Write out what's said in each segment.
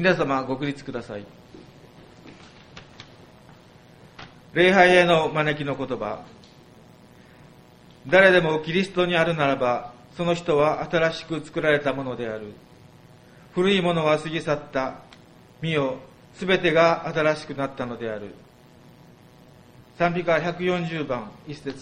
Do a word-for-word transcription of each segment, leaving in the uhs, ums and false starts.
皆様ご起立ください。礼拝への招きの言葉。誰でもキリストにあるならば、その人は新しく作られたものである。古いものは過ぎ去った。見よ、すべてが新しくなったのである。賛美歌ひゃくよんじゅうばん、一節。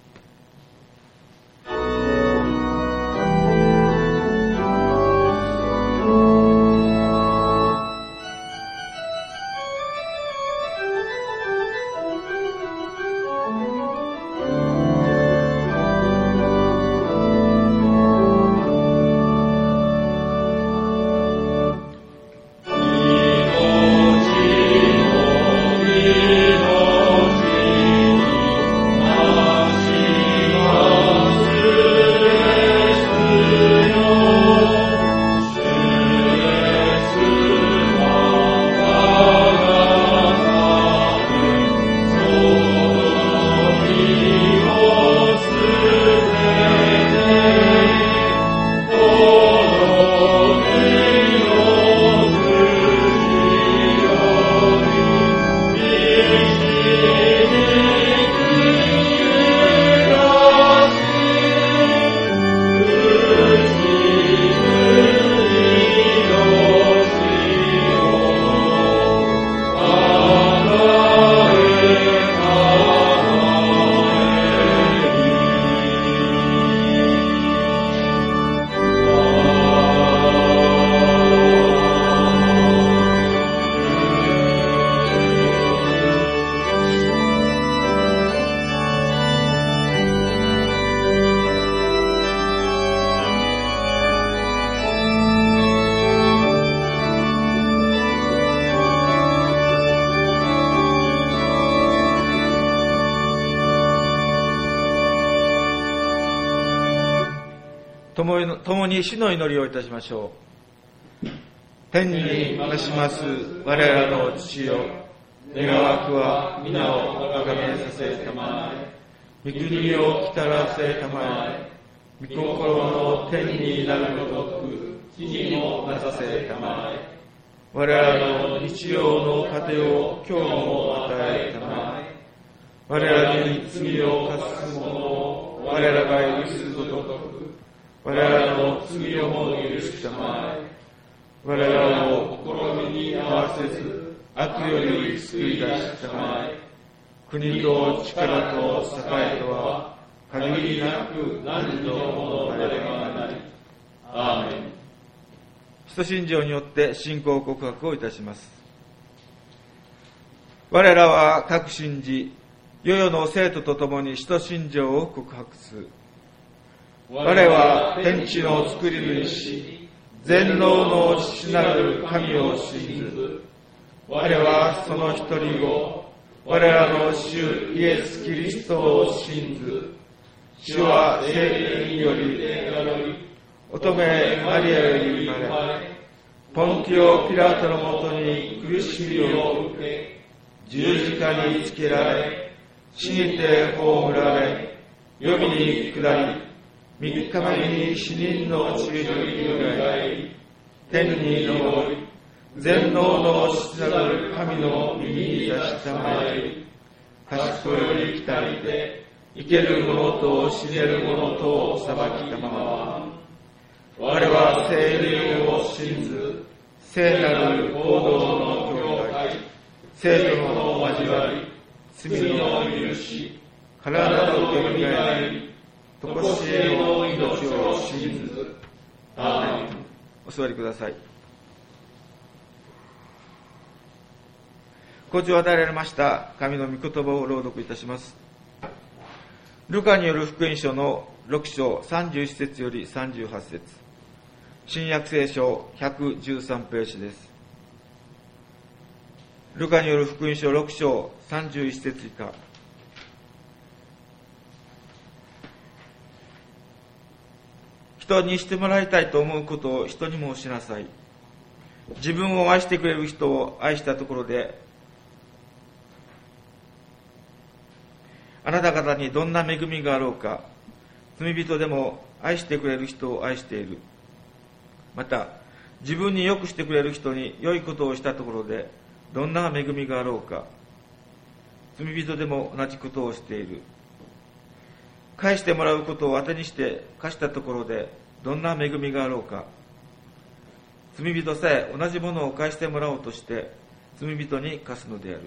共に主の祈りをいたしましょう。天に増します我らの父よ、願わくは皆をあがめさせたまえ、御国をきたらせたまえ、御心の天になるごとく地にもなさせたまえ、我らの日曜の糧を今日も与えたまえ、我らに罪を犯す者を我らが許すごとく我らの罪をも許したまえ、我らを試みに合わせず悪より救い出したまえ、国と力と栄とは限りなく何のものではない。アーメン。使徒信条によって信仰告白をいたします。我らは各信じ、世々の生徒と共に使徒信条を告白する。我は天地の作り主、全能の父なる神を信ず。我はその一人子、我らの主イエス・キリストを信ず。主は聖霊により乙女マリアより生まれ、ポンティオ・ピラトのもとに苦しみを受け、十字架につけられ、死にて葬られ、黄泉に下り、三日目に死人の地によみがえり、天に昇り、全能の父なる神の右に座したまえ、賢より来たりて、生ける者と死ねる者とを裁きたまま、我は聖霊を信ず、聖なる行動の教会、生徒の交わり、罪の許し、体のよみがえり、とこしえの命を信ず。アーメン。お座りください。ご知を与えられました神の御言葉を朗読いたします。ルカによる福音書のろく章さんじゅういち節よりさんじゅうはち節、新約聖書ひゃくじゅうさんページです。ルカによる福音書ろく章さんじゅういち節以下。人にしてもらいたいと思うことを人にもしなさい。自分を愛してくれる人を愛したところで、あなた方にどんな恵みがあろうか。罪人でも愛してくれる人を愛している。また、 自分に良くしてくれる人に良いことをしたところでどんな恵みがあろうか。罪人でも同じことをしている。返してもらうことを当てにして貸したところでどんな恵みがあろうか。罪人さえ同じものを返してもらおうとして罪人に貸すのである。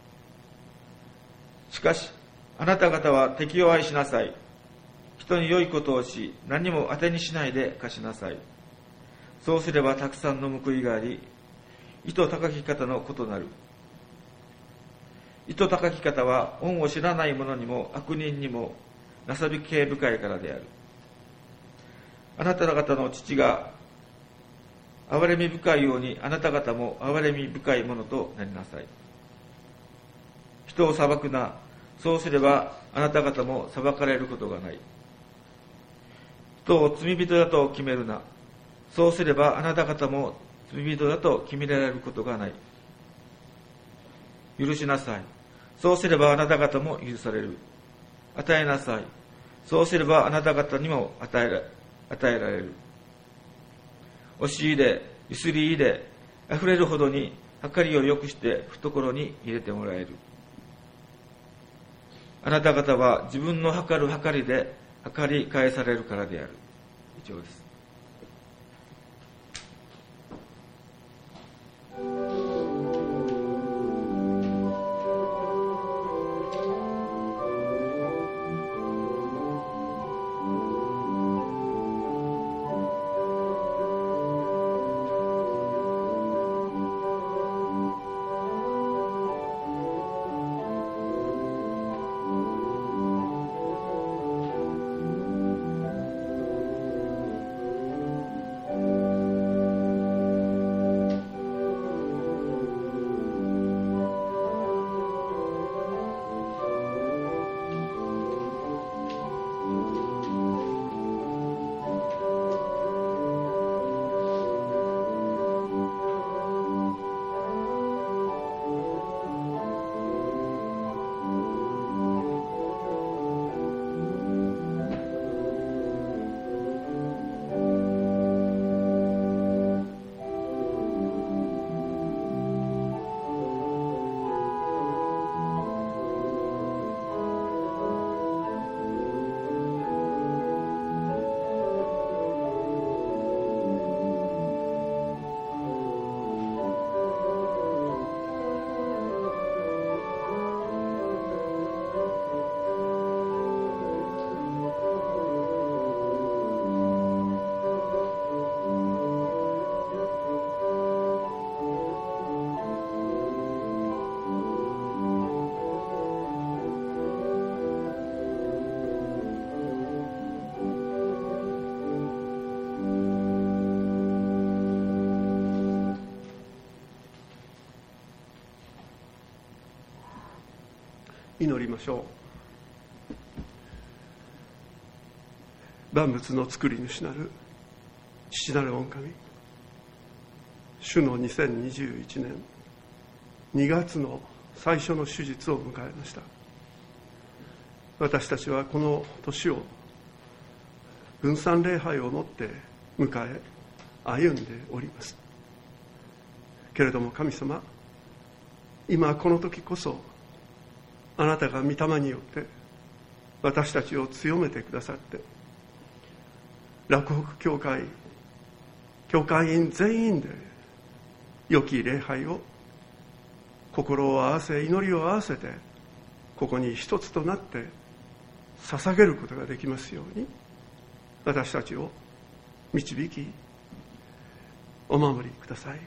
しかしあなた方は敵を愛しなさい。人に良いことをし何も当てにしないで貸しなさい。そうすればたくさんの報いがあり、意図高き方のことなる。意図高き方は恩を知らない者にも悪人にも情け深いからである。あなた方の父が憐れみ深いようにあなた方も憐れみ深いものとなりなさい。人を裁くな。そうすればあなた方も裁かれることがない。人を罪人だと決めるな。そうすればあなた方も罪人だと決められることがない。許しなさい。そうすればあなた方も許される。与えなさい。そうすればあなた方にも与えら、与えられる。押し入れ、ゆすり入れ、あふれるほどに計りを良くして懐に入れてもらえる。あなた方は自分の計る計りで計り返されるからである。以上です。 祈りましょう。万物の作り主なる父なる御神、主のにせんにじゅういちねんにがつの最初の手術を迎えました。私たちはこの年を分散礼拝をもって迎え歩んでおります。けれども神様、今この時こそあなたが御霊によって私たちを強めてくださって、洛北教会教会員全員で良き礼拝を心を合わせ祈りを合わせてここに一つとなって捧げることができますように、私たちを導きお守りください。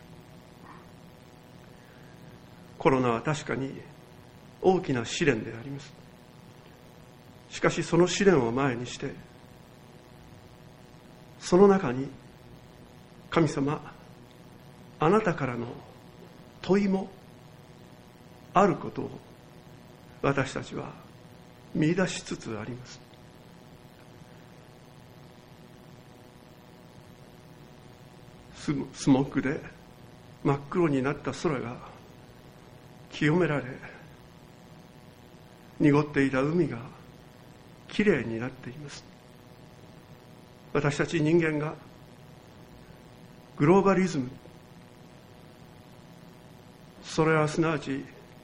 コロナは確かに大きな試練であります。しかしその試練を前にして、その中に神様、あなたからの問いもあることを私たちは見出しつつあります。スモッグで真っ黒になった空が清められ、濁っていた海がきれいになっています。私たち人間がグローバリズム、それはすなわち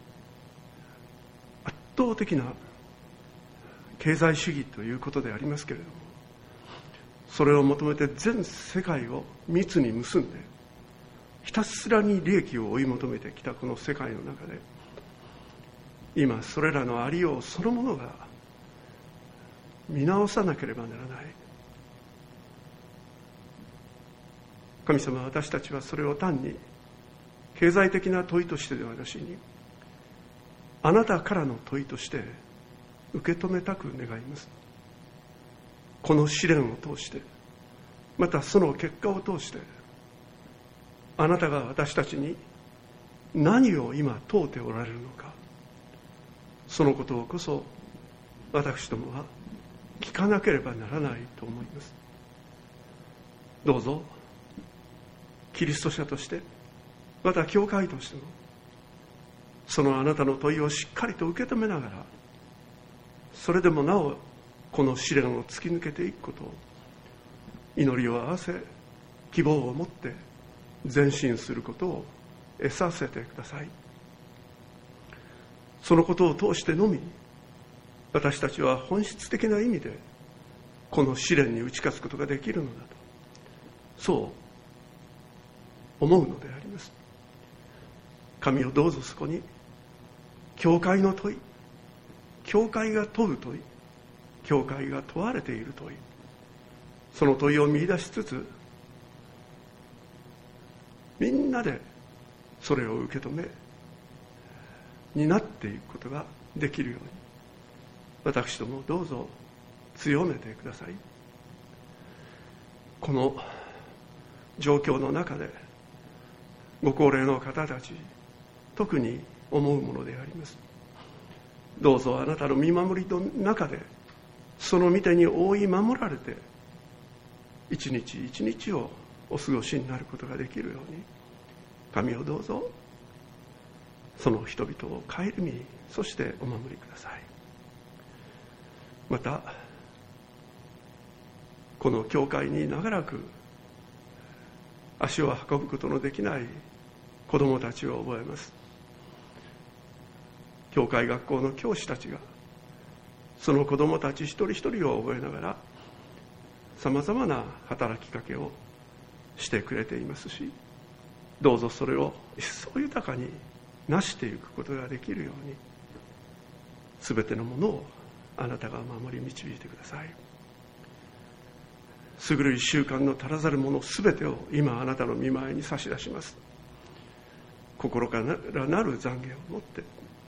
圧倒的な経済主義ということでありますけれども、それを求めて全世界を密に結んでひたすらに利益を追い求めてきたこの世界の中で、今それらのありようそのものが見直さなければならない。神様は私たちはそれを単に経済的な問いとしてではなしに、あなたからの問いとして受け止めたく願います。この試練を通して、またその結果を通して、あなたが私たちに何を今問うておられるのか、そのことをこそ私どもは聞かなければならないと思います。どうぞキリスト者として、また教会としても、そのあなたの問いをしっかりと受け止めながら、それでもなおこの試練を突き抜けていくことを、祈りを合わせ希望を持って前進することを得させてください。そのことを通してのみ、私たちは本質的な意味でこの試練に打ち勝つことができるのだと、そう思うのであります。神をどうぞそこに教会の問い、教会が問う問い、教会が問われている問い、その問いを見出しつつ、みんなでそれを受け止め担っていくことができるように、私どもどうぞ強めてください。この状況の中でご高齢の方たち、特に思うものであります。どうぞあなたの見守りの中で、その御手に覆い守られて一日一日をお過ごしになることができるように、神をどうぞその人々を顧み、そしてお守りください。またこの教会に長らく足を運ぶことのできない子どもたちを覚えます。教会学校の教師たちがその子どもたち一人一人を覚えながらさまざまな働きかけをしてくれていますし、どうぞそれを一層豊かになしていくことができるように、すべてのものをあなたが守り導いてください。優るい習慣の足らざるものすべてを今あなたの御前に差し出します。心からなる懺悔を持って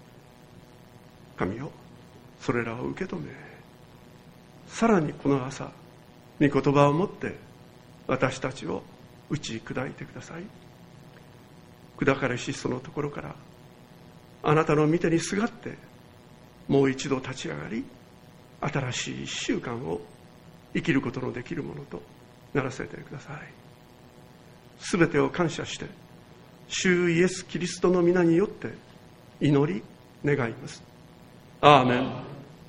神よ、それらを受け止め、さらにこの朝御言葉を持って私たちを打ち砕いてください。砕かれしそのところからあなたの御手にすがってもう一度立ち上がり、新しい一週間を生きることのできるものとならせてください。すべてを感謝して主イエス・キリストの皆によって祈り願います。アーメン。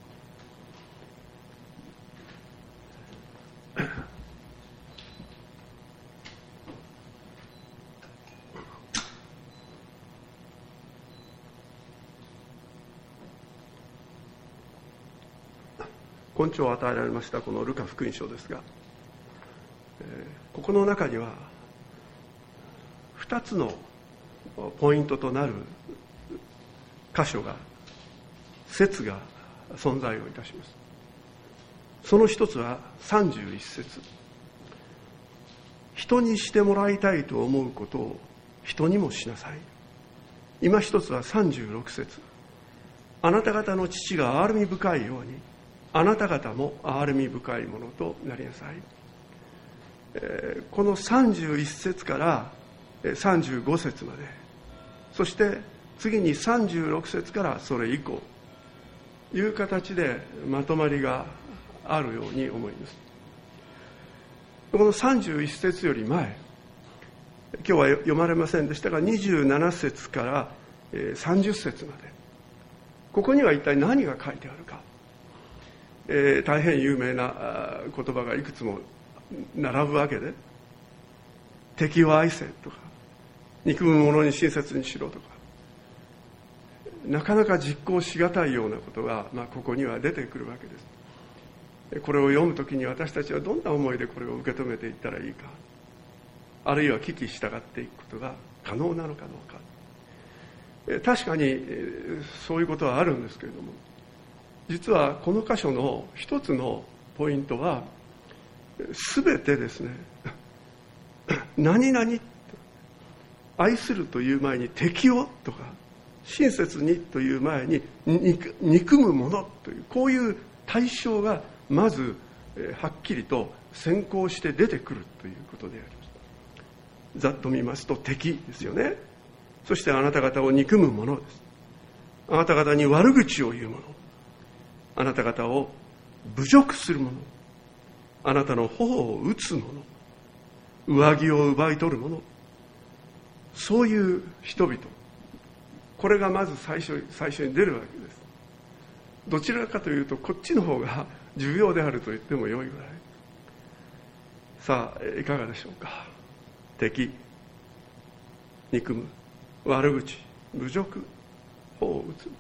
根拠を与えられましたこのルカ福音書ですが、えー、ここの中にはふたつのポイントとなる箇所が、節が存在をいたします。その一つはさんじゅういち節、人にしてもらいたいと思うことを人にもしなさい。今一つはさんじゅうろく節、あなた方の父が憐れみ深いようにあなた方も憐れみ深いものとなりなさい。えー、このさんじゅういち節からさんじゅうご節まで、そして次にさんじゅうろく節からそれ以降いう形でまとまりがあるように思います。このさんじゅういち節より前、今日は読まれませんでしたがにじゅうなな節からさんじゅう節まで、ここには一体何が書いてあるか、えー、大変有名な言葉がいくつも並ぶわけで、 敵を愛せとか、憎む者に親切にしろとか、なかなか実行しがたいようなことが、まあ、ここには出てくるわけです。これを読むときに私たちはどんな思いでこれを受け止めていったらいいか、あるいは聞き従っていくことが可能なのかどうか。確かにそういうことはあるんですけれども、実はこの箇所の一つのポイントは、すべてですね、何々愛するという前に敵をとか、親切にという前に憎むものという、こういう対象がまずはっきりと先行して出てくるということであります。ざっと見ますと敵ですよね。そしてあなた方を憎むものです。あなた方に悪口を言うもの、あなた方を侮辱するもの、あなたの頬を打つもの、上着を奪い取るもの、そういう人々、これがまず最初、最初に出るわけです。どちらかというとこっちの方が重要であると言ってもよいぐらい。さあいかがでしょうか。敵、憎む、悪口、侮辱、頬を打つ、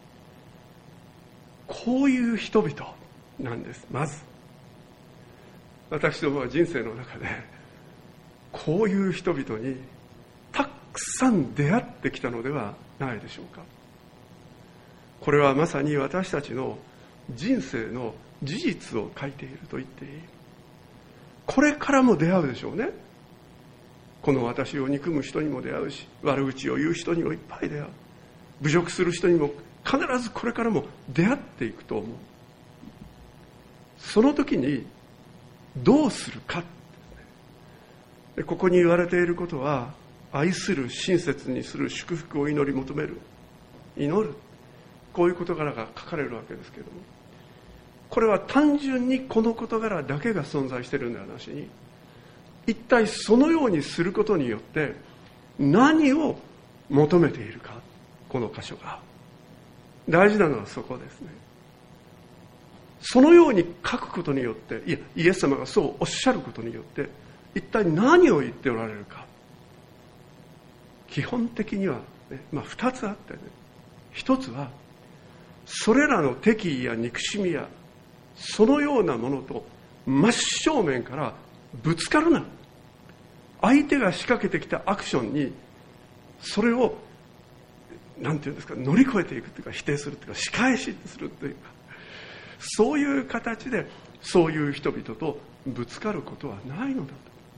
こういう人々なんです。まず私どもは人生の中でこういう人々にたくさん出会ってきたのではないでしょうか。これはまさに私たちの人生の事実を書いていると言っていい。これからも出会うでしょうね。この私を憎む人にも出会うし、悪口を言う人にもいっぱい出会う、侮辱する人にも必ずこれからも出会っていくと思う。その時にどうするか、ここに言われていることは、愛する、親切にする、祝福を祈り求める、祈る、こういう事柄が書かれるわけですけれども、これは単純にこの事柄だけが存在しているのではなしに、一体そのようにすることによって何を求めているか、この箇所が大事なのはそこですね。そのように書くことによって、いやイエス様がそうおっしゃることによって一体何を言っておられるか。基本的には、ね、まあ二つあってね、一つはそれらの敵意や憎しみやそのようなものと真正面からぶつかるな。相手が仕掛けてきたアクションにそれをなんていうんですか、乗り越えていくというか、否定するというか、仕返しするというか、そういう形でそういう人々とぶつかることはないのだ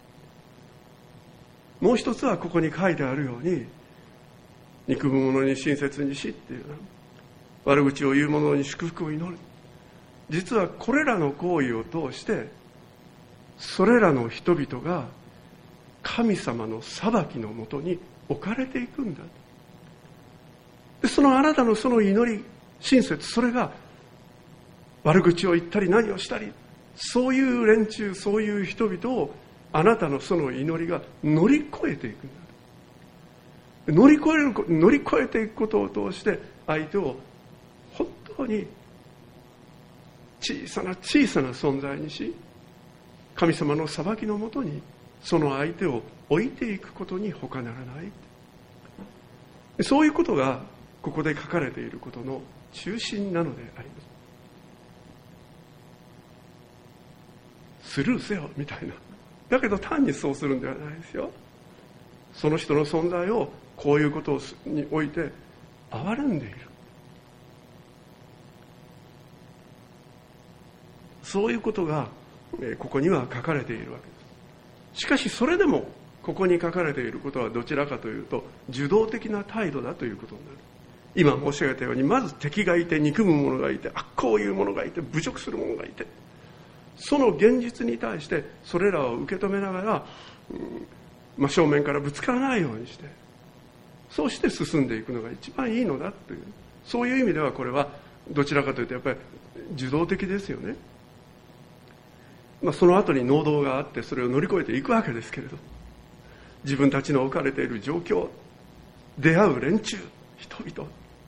と。もう一つはここに書いてあるように、憎む者に親切にしっていう、悪口を言う者に祝福を祈る。実はこれらの行為を通してそれらの人々が神様の裁きのもとに置かれていくんだ。でそのあなたのその祈り、親切、それが悪口を言ったり何をしたり、そういう連中、そういう人々をあなたのその祈りが乗り越えていくんだ。乗り越える、乗り越えていくことを通して相手を本当に小さな小さな存在にし、神様の裁きのもとにその相手を置いていくことに他ならない。そういうことがここで書かれていることの中心なのであります。スルーせよみたいな。だけど単にそうするんではないですよ。その人の存在をこういうことにおいて憐れんでいる。そういうことがここには書かれているわけです。しかしそれでもここに書かれていることはどちらかというと受動的な態度だということになる。今申し上げたように、まず敵がいて、憎む者がいて、あこういう者がいて、侮辱する者がいて、その現実に対してそれらを受け止めながら、うん真正面からぶつからないようにして、そうして進んでいくのが一番いいのだという、そういう意味ではこれはどちらかというとやっぱり受動的ですよね。まあ、その後に能動があってそれを乗り越えていくわけですけれど、自分たちの置かれている状況、出会う連中、人々、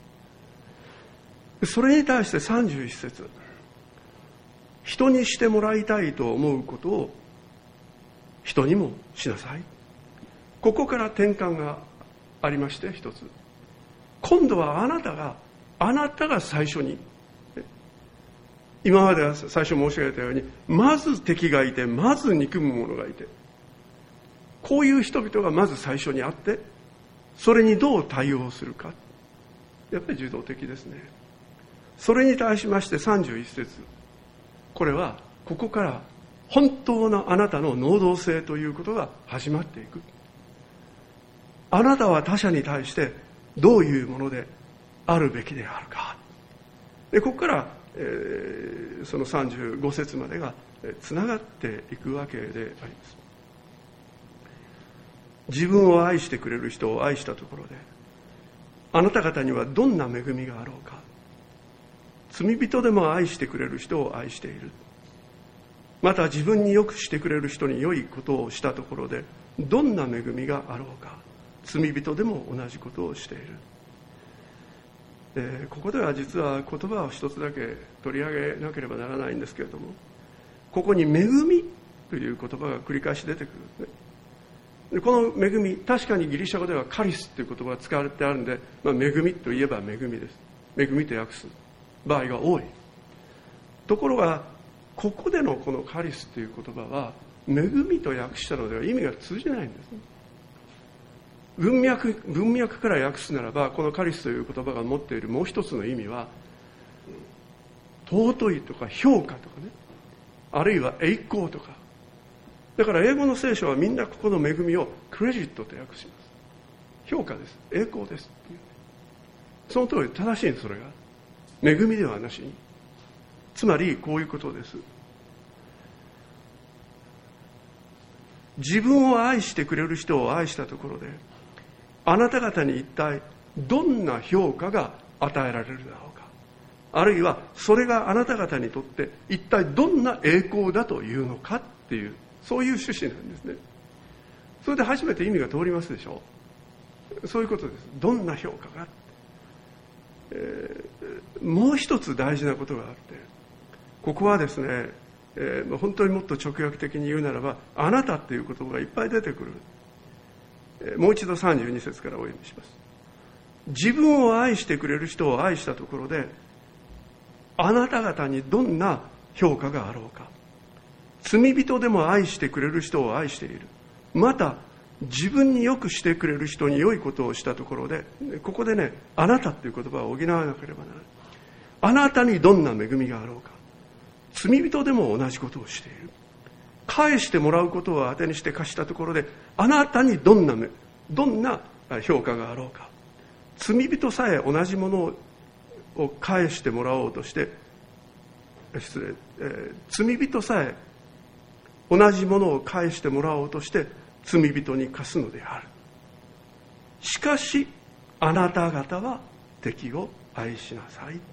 それに対してさんじゅういち節、人にしてもらいたいと思うことを人にもしなさい。 ここから転換がありまして、一つ、今度はあなたがあなたが最初に、今までは最初申し上げたように、まず敵がいて、まず憎む者がいて、こういう人々がまず最初にあって、それにどう対応するか、やっぱり受動的ですね。それに対しましてさんじゅういち節、これはここから本当のあなたの能動性ということが始まっていく。あなたは他者に対してどういうものであるべきであるか。でここから、えー、そのさんじゅうご節までがつながっていくわけであります。自分を愛してくれる人を愛したところで、あなた方にはどんな恵みがあろうか。罪人でも愛してくれる人を愛している。また自分によくしてくれる人に良いことをしたところで、どんな恵みがあろうか。罪人でも同じことをしている。えー、ここでは実は言葉を一つだけ取り上げなければならないんですけれども、ここに恵みという言葉が繰り返し出てくるんですね。でこの恵み、確かにギリシャ語ではカリスという言葉が使われてあるので、まあ、恵みといえば恵みです。恵みと訳す場合が多い。ところがここでのこのカリスという言葉は、恵みと訳したのでは意味が通じないんですね。文脈、文脈から訳すならば、このカリスという言葉が持っているもう一つの意味は、尊いとか評価とかね、あるいは栄光とか。だから英語の聖書はみんなここの恵みをクレジットと訳します。評価です、栄光ですっていう。その通り正しいんです。それが恵みではなしに、つまりこういうことです。自分を愛してくれる人を愛したところで、あなた方に一体どんな評価が与えられるだろうか。あるいはそれがあなた方にとって一体どんな栄光だというのかっていう、そういう趣旨なんですね。それで初めて意味が通りますでしょう。そういうことです。どんな評価が、えー、もう一つ大事なことがあって、ここはですね、えー、本当にもっと直訳的に言うならば、あなたっていう言葉がいっぱい出てくる。えー、もう一度さんじゅうに節からお読みします。自分を愛してくれる人を愛したところで、あなた方にどんな評価があろうか。罪人でも愛してくれる人を愛している。また自分によくしてくれる人に良いことをしたところで、ここでね、あなたっていう言葉を補わなければならない。あなたにどんな恵みがあろうか。罪人でも同じことをしている。返してもらうことを当てにして貸したところで、あなたにどんなどんな評価があろうか。罪人さえ同じものを返してもらおうとして、失礼、えー、罪人さえ同じものを返してもらおうとして罪人に貸すのである。しかしあなた方は敵を愛しなさい。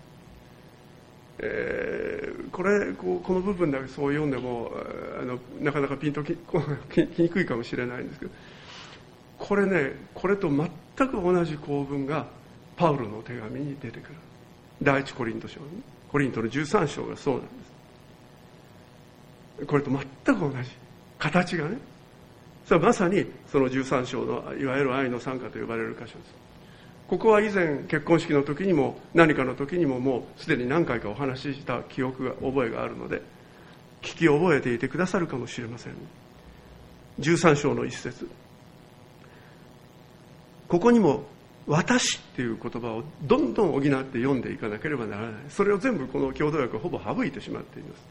えー、これこうこの部分だけそう読んでもあのなかなかピンと き, きにくいかもしれないんですけど、これね、これと全く同じ構文がパウロの手紙に出てくる。第一コリント書、コリントのじゅうさん章がそうなんです。これと全く同じ形がね、それはまさにそのじゅうさん章のいわゆる愛の賛歌と呼ばれる箇所です。ここは以前結婚式の時にも何かの時にももうすでに何回かお話しした記憶が覚えがあるので、聞き覚えていてくださるかもしれません。じゅうさん章の一節、ここにも私っていう言葉をどんどん補って読んでいかなければならない。それを全部この共同訳はほぼ省いてしまっています。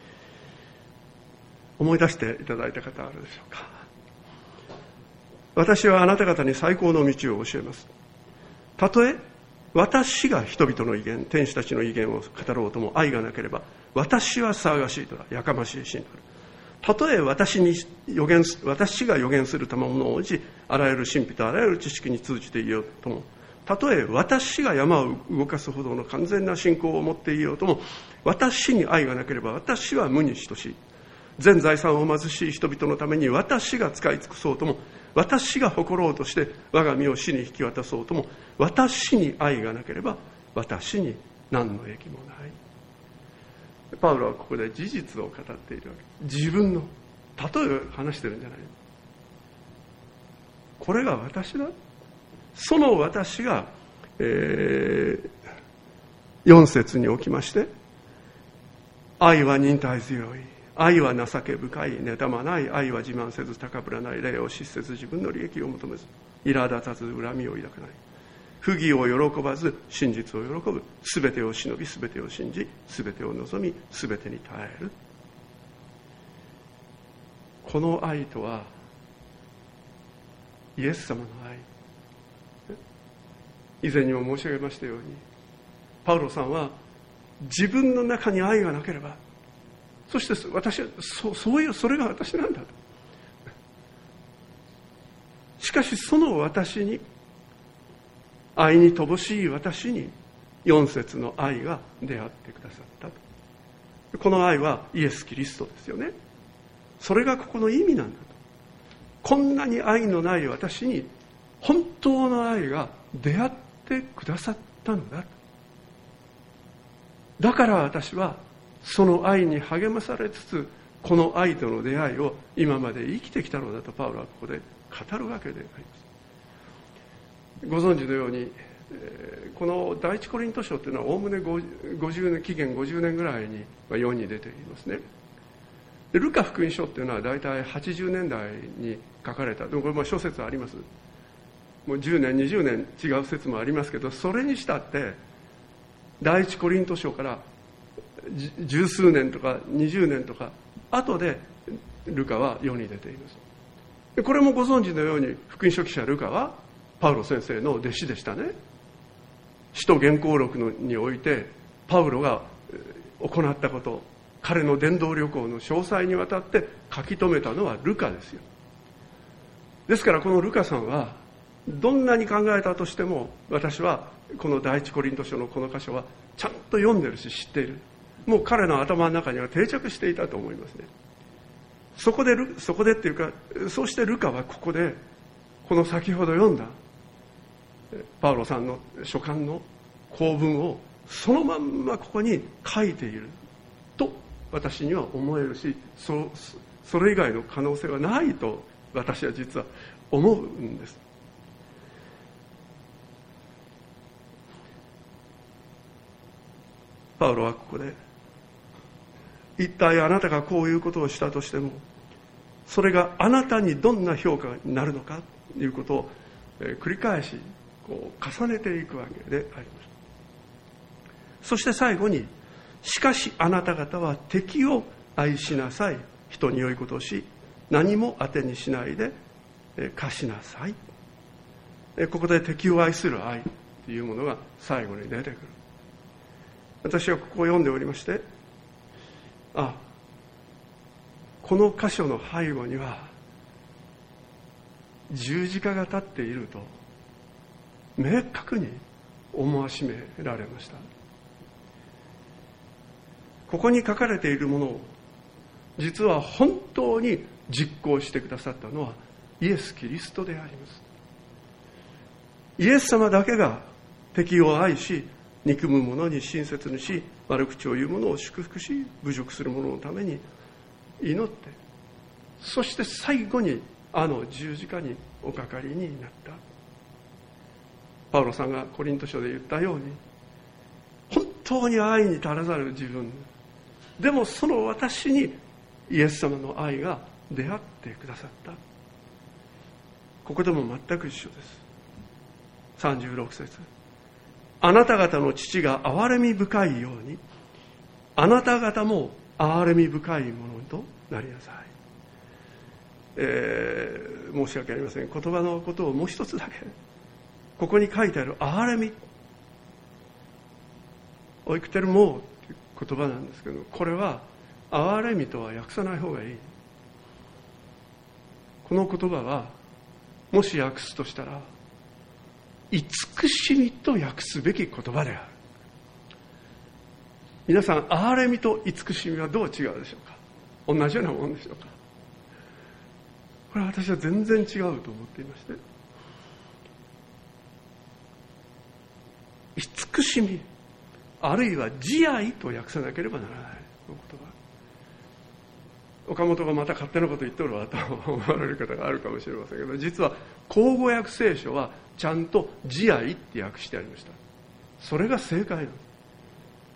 思い出していただいた方あるでしょうか。私はあなた方に最高の道を教えます。たとえ私が人々の威厳、天使たちの威厳を語ろうとも愛がなければ、私は騒がしいとら、やかましいしになる。たとえ私に予言私が予言する賜物を持ち、あらゆる神秘とあらゆる知識に通じていようとも、たとえ私が山を動かすほどの完全な信仰を持っていようとも、私に愛がなければ私は無に等しい。全財産を貧しい人々のために私が使い尽くそうとも、私が誇ろうとして我が身を死に引き渡そうとも、私に愛がなければ私に何の益もない。パウロはここで事実を語っているわけ。自分の例えを話してるんじゃない。 これが私だ。その私が、えー、よん節におきまして、愛は忍耐強い、愛は情け深い、妬まない、愛は自慢せず高ぶらない、礼を失せず自分の利益を求めず、苛立たず恨みを抱かない、不義を喜ばず真実を喜ぶ、すべてを忍び、すべてを信じ、すべてを望み、すべてに耐える。この愛とはイエス様の愛。以前にも申し上げましたように、パウロさんは自分の中に愛がなければ、そして私は そ, そういうそれが私なんだと。しかしその私に、愛に乏しい私によん節の愛が出会ってくださったと。この愛はイエス・キリストですよね。それがここの意味なんだと。こんなに愛のない私に本当の愛が出会ってくださったのだ。だから私はその愛に励まされつつ、この愛との出会いを今まで生きてきたのだとパウロはここで語るわけであります。ご存知のように、この第一コリント書というのはおおむねごじゅうねん、紀元ごじゅうねんぐらいに世に出ていますね。でルカ福音書っていうのは大体はちじゅうねんだいに書かれた。でもこれも諸説あります。もうじゅうねんにじゅうねん違う説もありますけど、それにしたって第一コリント書から十数年とかにじゅうねんとか後でルカは世に出ています。でこれもご存知のように福音書記者ルカはパウロ先生の弟子でしたね。使徒原稿録においてパウロが行ったこと、彼の伝道旅行の詳細にわたって書き留めたのはルカですよ。ですからこのルカさんはどんなに考えたとしても、私はこの第一コリント書のこの箇所はちゃんと読んでるし知っている。もう彼の頭の中には定着していたと思いますね。そこでそこでっていうか、そうしてルカはここでこの先ほど読んだパウロさんの書簡の構文をそのまんまここに書いていると私には思えるし、 そ, それ以外の可能性はないと私は実は思うんです。パウロはここで、一体あなたがこういうことをしたとしても、それがあなたにどんな評価になるのかということを繰り返しこう重ねていくわけであります。そして最後に、しかしあなた方は敵を愛しなさい、人に良いことをし何も当てにしないで貸しなさい。ここで敵を愛する愛というものが最後に出てくる。私はここを読んでおりまして、あ、この箇所の背後には十字架が立っていると明確に思わしめられました。ここに書かれているものを実は本当に実行してくださったのはイエス・キリストであります。イエス様だけが敵を愛し、憎む者に親切にし、悪口を言う者を祝福し、侮辱する者のために祈って、そして最後にあの十字架におかかりになった。パウロさんがコリント書で言ったように、本当に愛に足らざる自分でも、その私にイエス様の愛が出会ってくださった。ここでも全く一緒です。さんじゅうろく節、あなた方の父が憐れみ深いように、あなた方も憐れみ深いものとなりなさい。えー、申し訳ありません。言葉のことをもう一つだけ、ここに書いてある憐れみ、オイクテルモーという言葉なんですけど、これは憐れみとは訳さない方がいい。この言葉はもし訳すとしたら、慈しみと訳すべき言葉である。皆さん、憐れみと慈しみはどう違うでしょうか。同じようなものでしょうか。これは私は全然違うと思っていまして、慈しみあるいは慈愛と訳さなければならないこの言岡本がまた勝手なこと言っとるわと思われる方があるかもしれませんけど、実は口語訳聖書はちゃんと慈愛って訳してありました。それが正解なんです。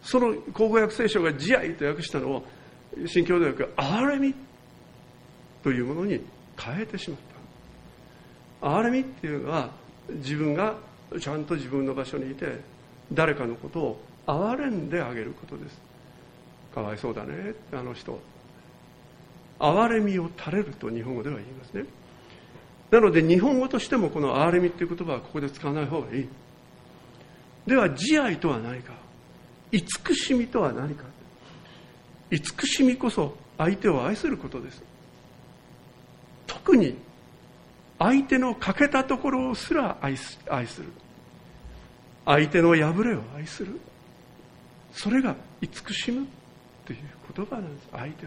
その口語訳聖書が慈愛と訳したのを新共同訳が憐れみというものに変えてしまった。憐れみっていうのは自分がちゃんと自分の場所にいて誰かのことを憐れんであげることです。かわいそうだねってあの人、憐れみを垂れると日本語では言いますね。なので日本語としてもこの憐れみっていう言葉はここで使わない方がいい。では慈愛とは何か、慈しみとは何か。慈しみこそ相手を愛することです。特に相手の欠けたところすら愛す、愛する。相手の破れを愛する。それが慈しむという言葉なんです。相手を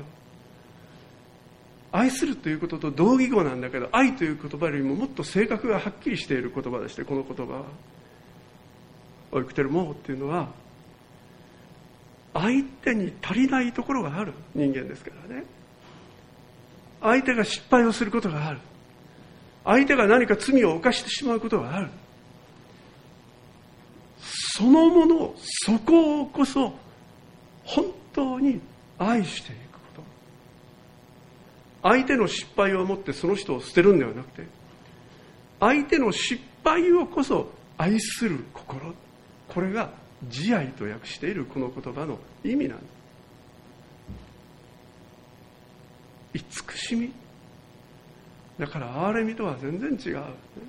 愛するということと同義語なんだけど、愛という言葉よりももっと性格がはっきりしている言葉でして、この言葉はオイクテルモーっていうのは相手に足りないところがある人間ですからね。相手が失敗をすることがある。相手が何か罪を犯してしまうことがある。そのもの、そこをこそ本当に愛していくこと。相手の失敗をもってその人を捨てるんではなくて、相手の失敗をこそ愛する心、これが慈愛と訳しているこの言葉の意味なんです。慈しみだから憐れみとは全然違う。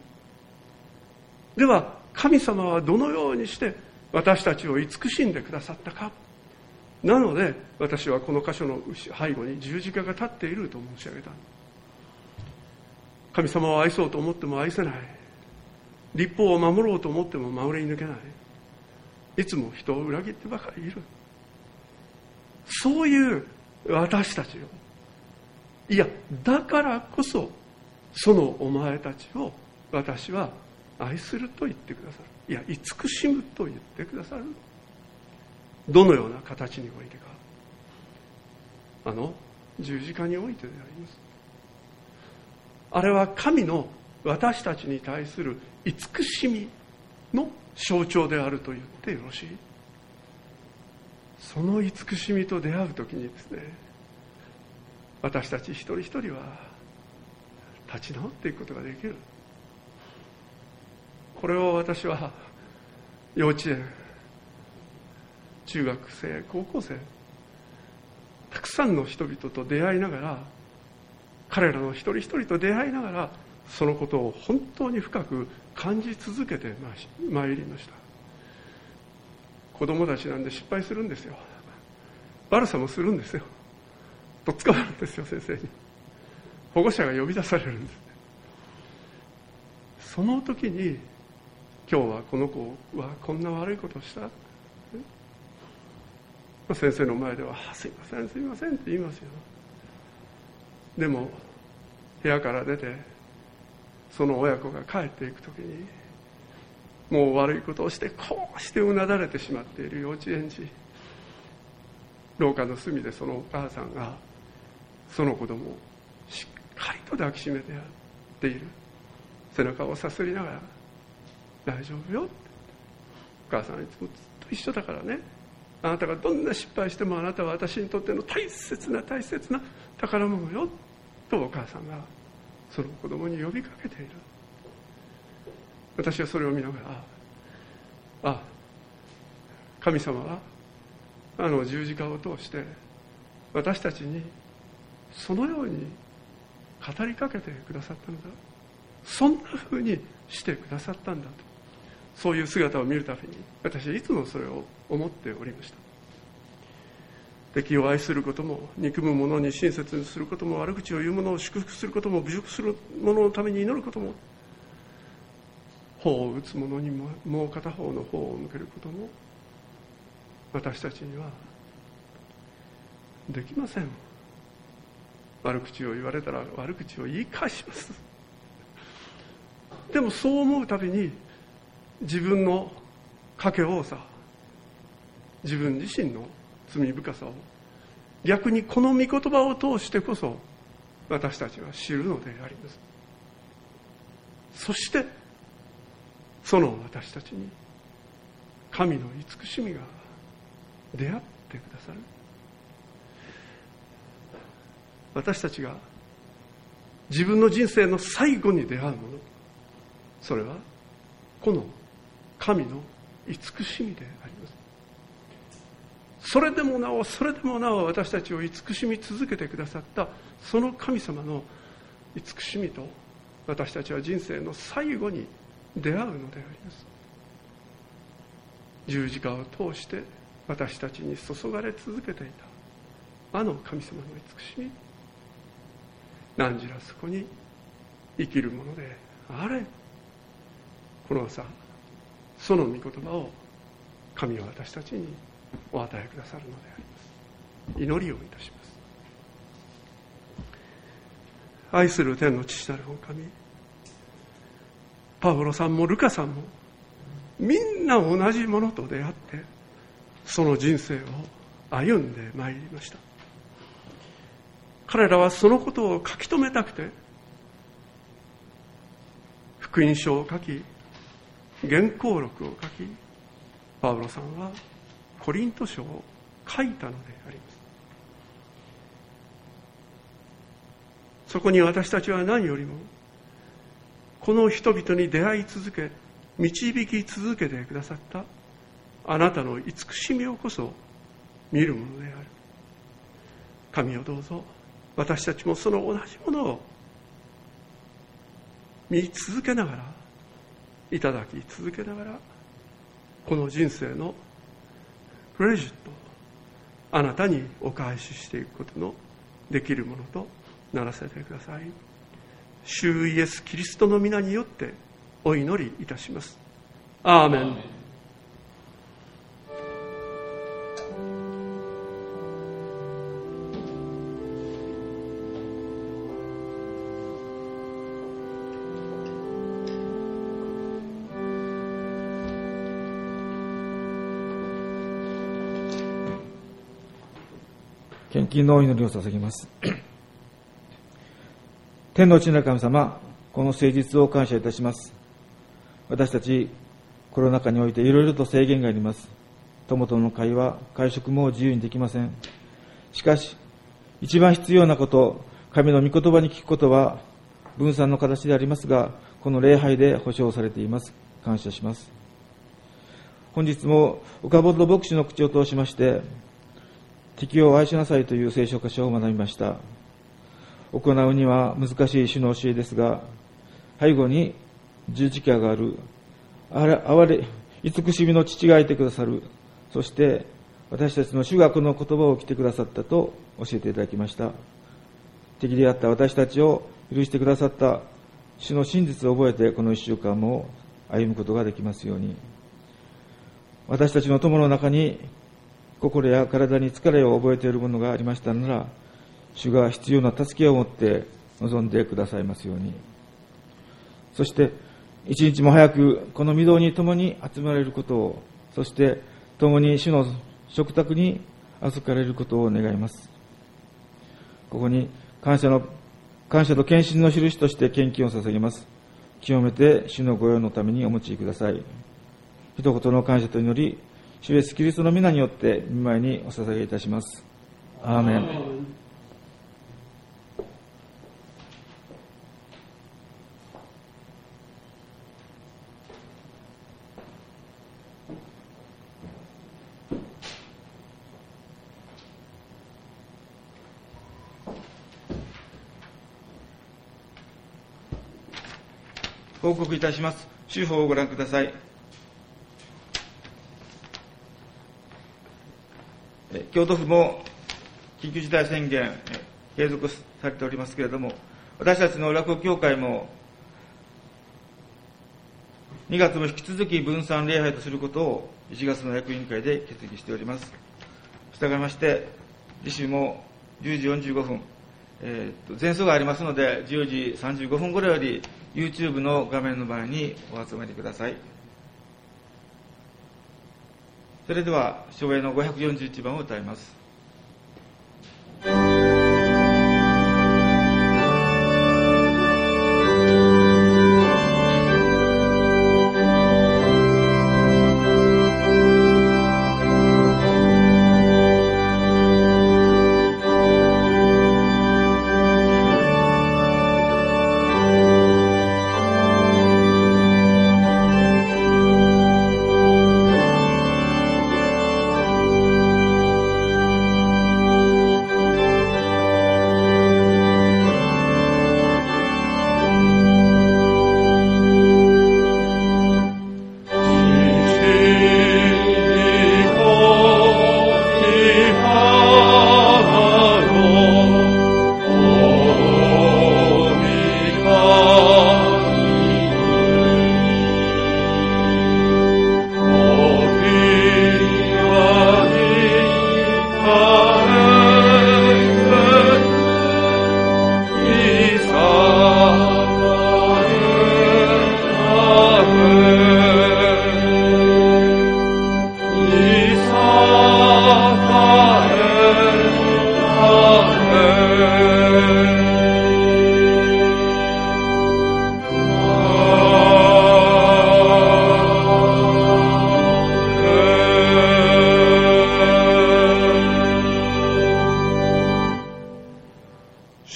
では神様はどのようにして私たちを慈しんでくださったか。なので私はこの箇所の背後に十字架が立っていると申し上げた。神様を愛そうと思っても愛せない。律法を守ろうと思っても守り抜けない。いつも人を裏切ってばかりいる。そういう私たちを、いやだからこそそのお前たちを私は愛すると言ってくださる。いや慈しむと言ってくださる。どのような形においてか、あの十字架においてであります。あれは神の私たちに対する慈しみの象徴であると言ってよろしい。その慈しみと出会うときにですね、私たち一人一人は立ち直っていくことができる。これを私は幼稚園、中学生、高校生、たくさんの人々と出会いながら、彼らの一人一人と出会いながら、そのことを本当に深く感じ続けてまいりました。子供たちなんで失敗するんですよ。悪さもするんですよ。とっ捕まるんですよ、先生に。保護者が呼び出されるんです。その時に、今日はこの子はこんな悪いことをした。先生の前では、すいません、すいませんって言いますよ。でも、部屋から出て、その親子が帰っていくときに、もう悪いことをして、こうしてうなだれてしまっている幼稚園児。廊下の隅でそのお母さんが、その子供をしっかりと抱きしめてやっている。背中をさすりながら、大丈夫よって。お母さんはいつもずっと一緒だからね。あなたがどんな失敗してもあなたは私にとっての大切な大切な宝物よ。とお母さんがその子供に呼びかけている。私はそれを見ながら、あ、神様はあの十字架を通して私たちにそのように語りかけてくださったんだ。そんな風にしてくださったんだと。そういう姿を見るたびに私はいつもそれを思っておりました。敵を愛することも、憎む者に親切にすることも、悪口を言う者を祝福することも、侮辱する者のために祈ることも、頬を打つ者にももう片方の頬を向けることも、私たちにはできません。悪口を言われたら悪口を言い返します。でもそう思うたびに自分の賭け多さ、自分自身の罪深さを逆にこの御言葉を通してこそ私たちは知るのであります。そしてその私たちに神の慈しみが出会ってくださる。私たちが自分の人生の最後に出会うもの、それはこの神の慈しみであります。それでもなおそれでもなお私たちを慈しみ続けてくださったその神様の慈しみと私たちは人生の最後に出会うのであります。十字架を通して私たちに注がれ続けていたあの神様の慈しみ、何時らそこに生きるものであれ。この朝その御言葉を神は私たちにお与えくださるのであります。祈りをいたします。愛する天の父なる御神、パウロさんもルカさんもみんな同じものと出会ってその人生を歩んでまいりました。彼らはそのことを書き留めたくて福音書を書き、原稿録を書き、パウロさんはコリント書を書いたのであります。そこに私たちは何よりもこの人々に出会い続け導き続けてくださったあなたの慈しみをこそ見るものである。神をどうぞ私たちもその同じものを見続けながら、いただき続けながら、この人生のクレジットをあなたにお返ししていくことのできるものとならせてください。主イエスキリストの皆によってお祈りいたします。アーメン。 献金のお祈りを捧げます。天の父なる神様、この誠実を感謝いたします。私たちコロナ禍においていろいろと制限があります。友との会話、会食も自由にできません。しかし一番必要なこと、神の御言葉に聞くことは分散の形でありますが、この礼拝で保証されています。感謝します。本日も岡本牧師の口を通しまして敵を愛しなさいという聖書箇所を学びました。行うには難しい主の教えですが、背後に十字架がある、哀れ、慈しみの父がいてくださる、そして私たちの主がこの言葉を来てくださったと教えていただきました。敵であった私たちを許してくださった主の真実を覚えて、この一週間も歩むことができますように。私たちの友の中に心や体に疲れを覚えているものがありましたなら、主が必要な助けを持って臨んでくださいますように。そして一日も早くこの御堂に共に集まれることを、そして共に主の食卓に預かれることを願います。ここに感謝の感謝と献身の印として献金を捧げます。清めて主の御用のためにお持ちください。一言の感謝と祈り、主イエスキリストの皆によって御前にお捧げいたします。アーメン。報告いたします。州法をご覧ください。京都府も緊急事態宣言継続されておりますけれども、私たちの落語協会もにがつも引き続き分散礼拝とすることをいちがつの役員会で決議しております。したがいまして次週もじゅうじよんじゅうごふん、えー、前奏がありますのでじゅうじさんじゅうごふん頃より YouTube の画面の前にお集まりください。それでは昭和のごひゃくよんじゅういちばんを歌います。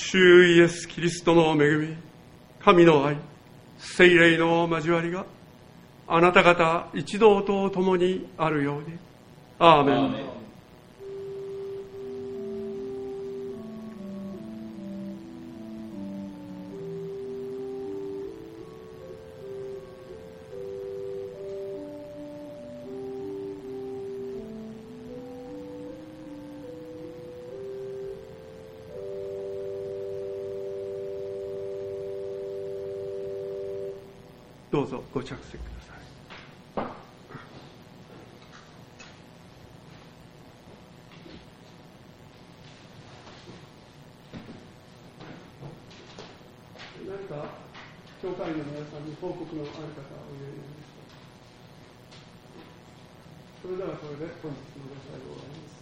主イエス・キリストの恵み、神の愛、聖霊の交わりがあなた方一同と共にあるように。アーメン。アーメン。どうぞご着席ください。何か教会の皆さんに報告のある方はおいでになりました。それではこれで本日のご祭を終わります。